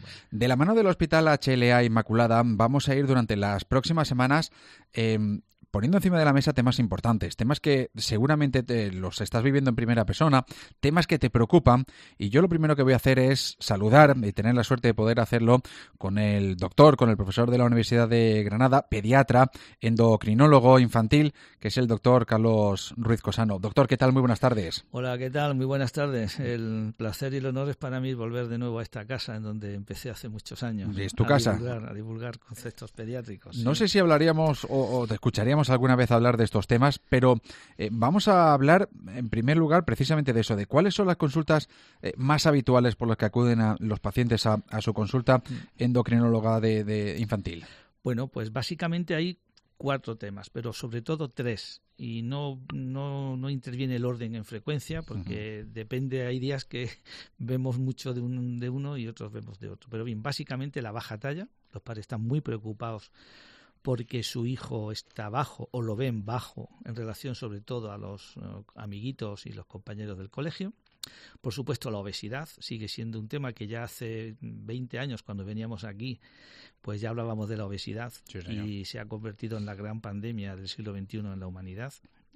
De la mano del Hospital HLA Inmaculada vamos a ir durante las próximas semanas poniendo encima de la mesa temas importantes, temas que seguramente los estás viviendo en primera persona, temas que te preocupan, y yo lo primero que voy a hacer es saludar y tener la suerte de poder hacerlo con el profesor de la Universidad de Granada, pediatra, endocrinólogo infantil, que es el doctor Carlos Ruiz Cosano. Doctor, ¿qué tal? Muy buenas tardes. Hola, ¿qué tal? Muy buenas tardes. El placer y el honor es para mí volver de nuevo a esta casa en donde empecé hace muchos años. ¿Es tu casa? A divulgar conceptos pediátricos. No sí. sé si hablaríamos o te escucharíamos alguna vez hablar de estos temas, pero vamos a hablar en primer lugar precisamente de eso, de cuáles son las consultas más habituales por las que acuden a los pacientes a su consulta endocrinóloga de infantil. Bueno, pues básicamente hay 4 temas, pero sobre todo 3. Y no interviene el orden en frecuencia porque depende, hay días que vemos mucho de uno y otros vemos de otro. Pero bien, básicamente la baja talla, los padres están muy preocupados porque su hijo está bajo o lo ven bajo en relación sobre todo a los amiguitos y los compañeros del colegio. Por supuesto, la obesidad sigue siendo un tema que ya hace 20 años, cuando veníamos aquí, pues ya hablábamos de la obesidad, sí, y se ha convertido en la gran pandemia del siglo XXI en la humanidad.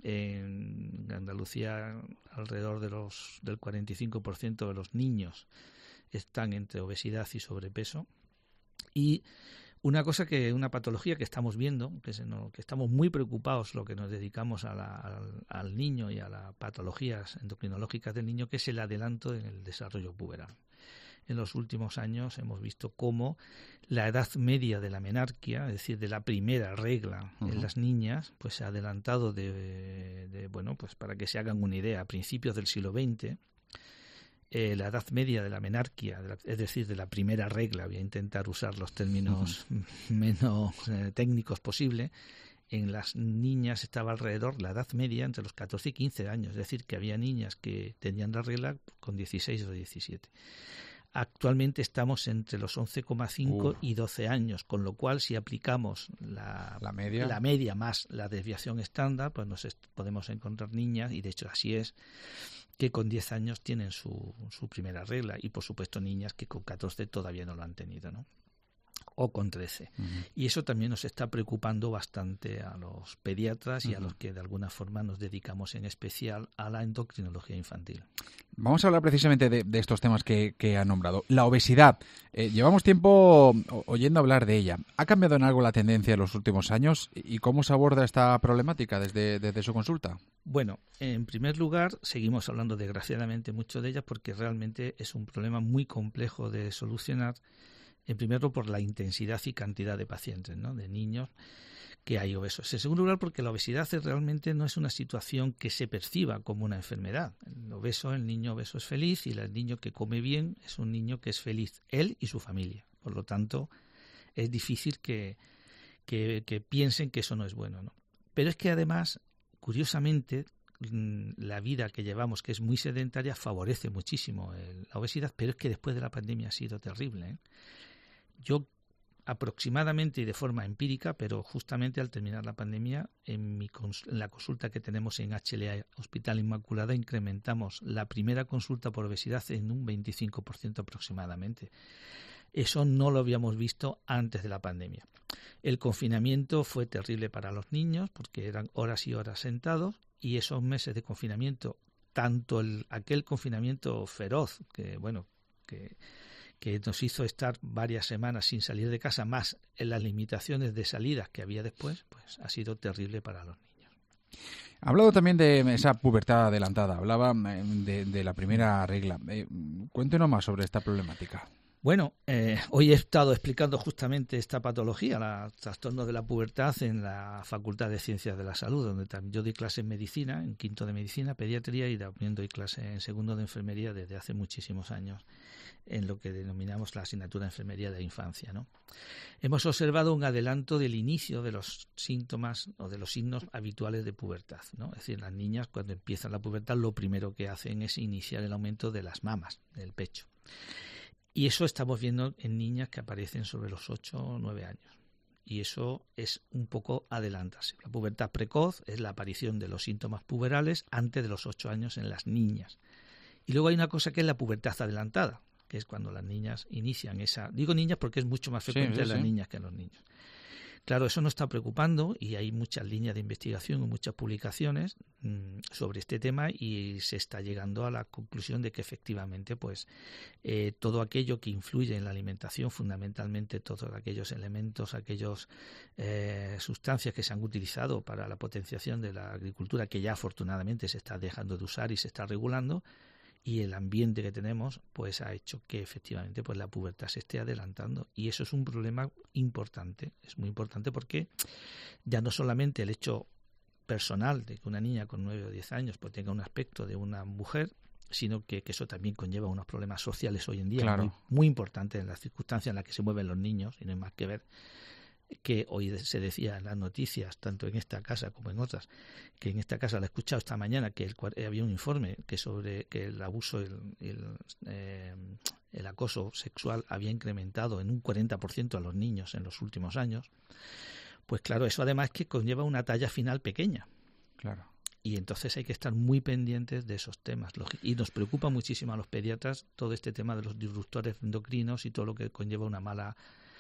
En Andalucía, alrededor del 45% de los niños están entre obesidad y sobrepeso. Y una patología que estamos viendo, que estamos muy preocupados, lo que nos dedicamos al niño y a las patologías endocrinológicas del niño, que es el adelanto en el desarrollo puberal. En los últimos años hemos visto cómo la edad media de la menarquia, es decir, de la primera regla en las niñas, pues se ha adelantado pues para que se hagan una idea, a principios del siglo XX, la edad media de la menarquia, es decir, de la primera regla, voy a intentar usar los términos menos técnicos posible, en las niñas estaba alrededor la edad media entre los 14 y 15 años, es decir, que había niñas que tenían la regla con 16 o 17. Actualmente estamos entre los 11,5 y 12 años, con lo cual si aplicamos la media más la desviación estándar, pues podemos encontrar niñas, y de hecho así es, que con 10 años tienen su primera regla, y por supuesto niñas que con 14 todavía no lo han tenido, ¿no? O con 13. Y eso también nos está preocupando bastante a los pediatras y a los que de alguna forma nos dedicamos en especial a la endocrinología infantil. Vamos a hablar precisamente de estos temas que ha nombrado. La obesidad. Llevamos tiempo oyendo hablar de ella. ¿Ha cambiado en algo la tendencia en los últimos años? ¿Y cómo se aborda esta problemática desde su consulta? Bueno, en primer lugar, seguimos hablando desgraciadamente mucho de ella porque realmente es un problema muy complejo de solucionar. En primer lugar, por la intensidad y cantidad de pacientes, ¿no?, de niños que hay obesos. En segundo lugar, porque la obesidad realmente no es una situación que se perciba como una enfermedad. El niño obeso es feliz, y el niño que come bien es un niño que es feliz, él y su familia. Por lo tanto, es difícil que piensen que eso no es bueno, ¿no? Pero es que además, curiosamente, la vida que llevamos, que es muy sedentaria, favorece muchísimo la obesidad, pero es que después de la pandemia ha sido terrible, ¿eh? Yo aproximadamente y de forma empírica, pero justamente al terminar la pandemia, en la consulta que tenemos en HLA Hospital Inmaculada, incrementamos la primera consulta por obesidad en un 25% aproximadamente. Eso no lo habíamos visto antes de la pandemia. El confinamiento fue terrible para los niños porque eran horas y horas sentados, y esos meses de confinamiento, tanto aquel confinamiento feroz que nos hizo estar varias semanas sin salir de casa, más en las limitaciones de salidas que había después, pues ha sido terrible para los niños. Ha hablado también de esa pubertad adelantada, hablaba de la primera regla. Cuéntenos más sobre esta problemática. Bueno, hoy he estado explicando justamente esta patología, los trastornos de la pubertad, en la Facultad de Ciencias de la Salud, donde también yo doy clase en medicina, en quinto de medicina, pediatría, y también doy clase en segundo de enfermería desde hace muchísimos años, en lo que denominamos la asignatura de enfermería de infancia, ¿no? Hemos observado un adelanto del inicio de los síntomas o de los signos habituales de pubertad, ¿no? Es decir, las niñas cuando empiezan la pubertad lo primero que hacen es iniciar el aumento de las mamas, del pecho. Y eso estamos viendo en niñas que aparecen sobre los 8 o 9 años. Y eso es un poco adelantarse. La pubertad precoz es la aparición de los síntomas puberales antes de los 8 años en las niñas. Y luego hay una cosa que es la pubertad adelantada, que es cuando las niñas inician esa... Digo niñas porque es mucho más frecuente en las niñas que en los niños. Claro, eso nos está preocupando y hay muchas líneas de investigación y muchas publicaciones sobre este tema y se está llegando a la conclusión de que efectivamente pues todo aquello que influye en la alimentación, fundamentalmente todos aquellos elementos, aquellas sustancias que se han utilizado para la potenciación de la agricultura, que ya afortunadamente se está dejando de usar y se está regulando, y el ambiente que tenemos pues ha hecho que efectivamente pues la pubertad se esté adelantando, y eso es un problema importante, es muy importante porque ya no solamente el hecho personal de que una niña con 9 o 10 años pues tenga un aspecto de una mujer, sino que eso también conlleva unos problemas sociales hoy en día muy, muy importantes en las circunstancias en las que se mueven los niños, y no hay más que ver que hoy se decía en las noticias, tanto en esta casa como en otras, que en esta casa la he escuchado esta mañana, que había un informe que sobre que el abuso, el acoso sexual había incrementado en un 40% a los niños en los últimos años. Pues claro, eso además que conlleva una talla final pequeña. Claro. Y entonces hay que estar muy pendientes de esos temas. Y nos preocupa muchísimo a los pediatras todo este tema de los disruptores endocrinos y todo lo que conlleva una mala...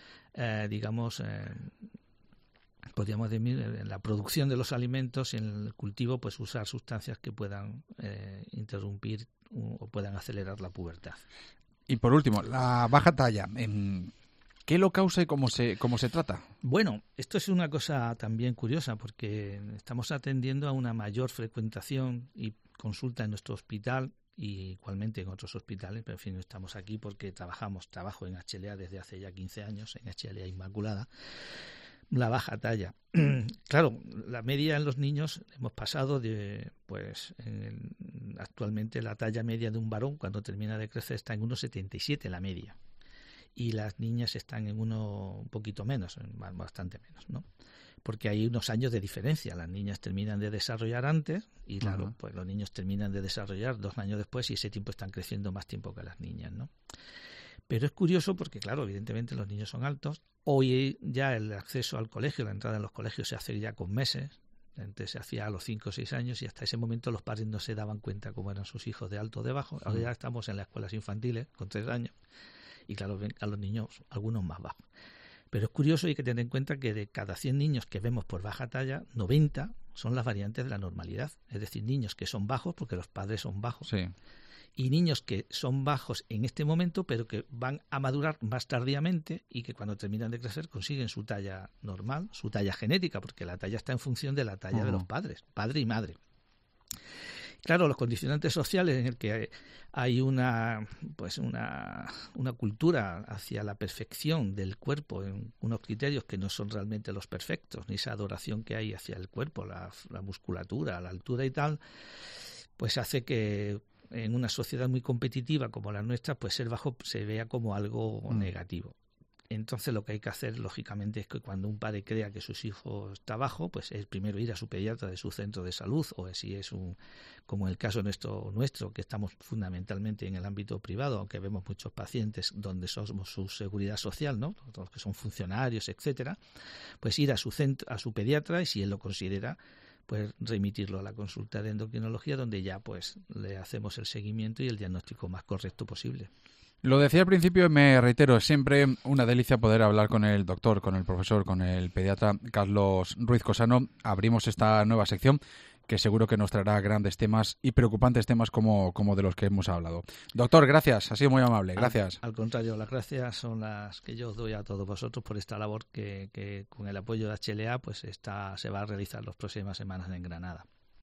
podríamos decir, en la producción de los alimentos, en el cultivo, pues usar sustancias que puedan interrumpir o puedan acelerar la pubertad. Y por último, la baja talla, ¿qué lo causa y cómo se trata? Bueno, esto es una cosa también curiosa porque estamos atendiendo a una mayor frecuentación y consulta en nuestro hospital, y igualmente en otros hospitales, pero en fin, estamos aquí porque trabajo en HLA desde hace ya 15 años, en HLA Inmaculada, la baja talla. Claro, la media en los niños hemos pasado de, pues, actualmente la talla media de un varón cuando termina de crecer está en 1,77 la media, y las niñas están en un poquito menos, bastante menos, ¿no? Porque hay unos años de diferencia. Las niñas terminan de desarrollar antes y claro, pues los niños terminan de desarrollar 2 años después, y ese tiempo están creciendo más tiempo que las niñas, ¿no? Pero es curioso porque, claro, evidentemente los niños son altos. Hoy ya el acceso al colegio, la entrada en los colegios se hace ya con meses. Antes se hacía a los 5 o 6 años y hasta ese momento los padres no se daban cuenta cómo eran sus hijos de alto o de bajo. Ahora ya estamos en las escuelas infantiles con 3 años y claro, ven a los niños algunos más bajos. Pero es curioso y hay que tener en cuenta que de cada 100 niños que vemos por baja talla, 90 son las variantes de la normalidad. Es decir, niños que son bajos porque los padres son bajos. Sí. Y niños que son bajos en este momento, pero que van a madurar más tardíamente y que cuando terminan de crecer consiguen su talla normal, su talla genética, porque la talla está en función de la talla de los padres, padre y madre. Claro, los condicionantes sociales en el que hay una cultura hacia la perfección del cuerpo en unos criterios que no son realmente los perfectos, ni esa adoración que hay hacia el cuerpo, la musculatura, la altura y tal, pues hace que en una sociedad muy competitiva como la nuestra, pues ser bajo se vea como algo negativo. Entonces lo que hay que hacer, lógicamente, es que cuando un padre crea que su hijo está bajo, pues es primero ir a su pediatra de su centro de salud, o si es como el caso nuestro, que estamos fundamentalmente en el ámbito privado, aunque vemos muchos pacientes donde somos su seguridad social, ¿no? Todos los que son funcionarios, etcétera, pues ir a su pediatra y si él lo considera, pues remitirlo a la consulta de endocrinología, donde ya pues le hacemos el seguimiento y el diagnóstico más correcto posible. Lo decía al principio y me reitero, es siempre una delicia poder hablar con el doctor, con el profesor, con el pediatra Carlos Ruiz Cosano. Abrimos esta nueva sección que seguro que nos traerá grandes temas y preocupantes temas como de los que hemos hablado. Doctor, gracias, ha sido muy amable, gracias. Al contrario, las gracias son las que yo os doy a todos vosotros por esta labor que con el apoyo de HLA pues se va a realizar las próximas semanas en Granada.